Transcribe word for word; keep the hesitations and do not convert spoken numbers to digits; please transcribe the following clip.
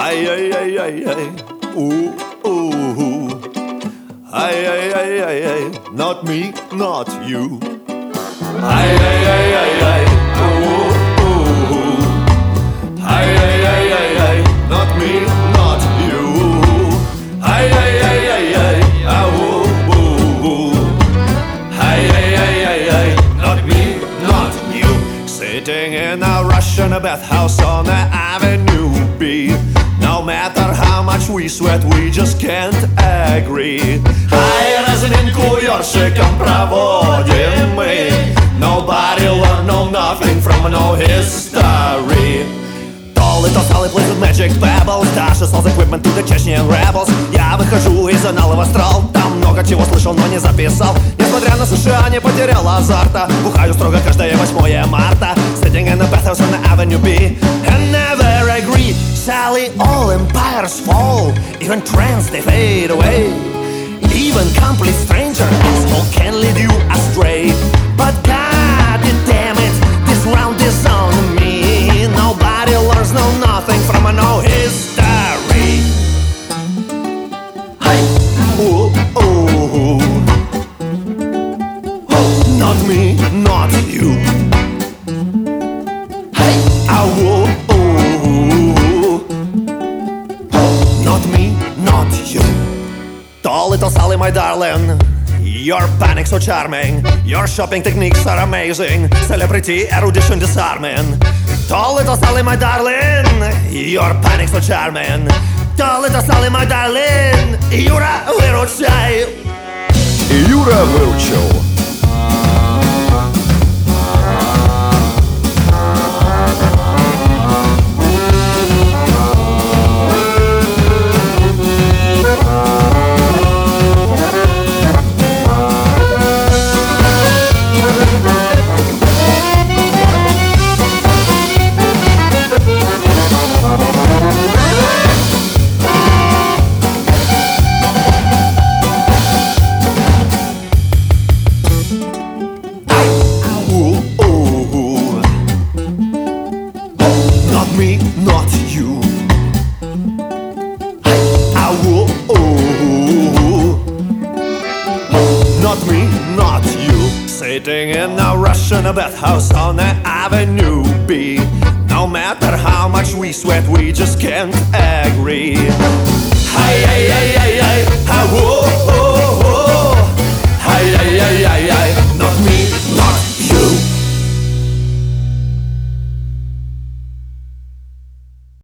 Ay, ay, ay, ay, ay. Ooh, ooh. Ay, ay, ay, ay, ay. Not me, not you. Ay, ay, ay, ay, ay. Ooh, ooh. Ay, ay, ay, ay, ay. Not me, not you. Ay, ay, ay, ay, ay. Ooh, ooh. Ay, ay, ay, ay, ay. Not me, not you. Sitting in a Russian bathhouse on the Avenue B. No matter how much we sweat, we just can't agree. Ай, разминку ёршиком проводим мы. Nobody learn no nothing from no history. То little solid plays with magic pebbles. Dasha sells equipment to the Chechen rebels. Я выхожу из анала в астрал. Там много чего слышал, но не записал. Несмотря на США, не потерял азарта. Бухаю строго каждое восьмое марта. Sitting in a bathhouse on the Avenue B. And never agree. Sally, all empires fall. Even trends, they fade away. Even complete stranger asshole can lead you astray. But god damn it, this round is on me. Nobody learns no nothing from a no history. Hey, ooh, ooh. Oh, not me, not you. Hey, ah, ooh, ooh. Oh, not me, not you. Tall little Sally, my darling. Your panic so charming. Your shopping techniques are amazing. Celebrity erudition disarming. Tall little Sally, my darling. Your panic so charming. Tall little Sally, my darling. Юра, выручай. Юра выручил. Me, not you. I will, oh, not me, not you. Sitting in a Russian bathhouse on the Avenue B. No matter how much we sweat, we just can't agree. Hey, hey, hey, hey, hey, I will, oh.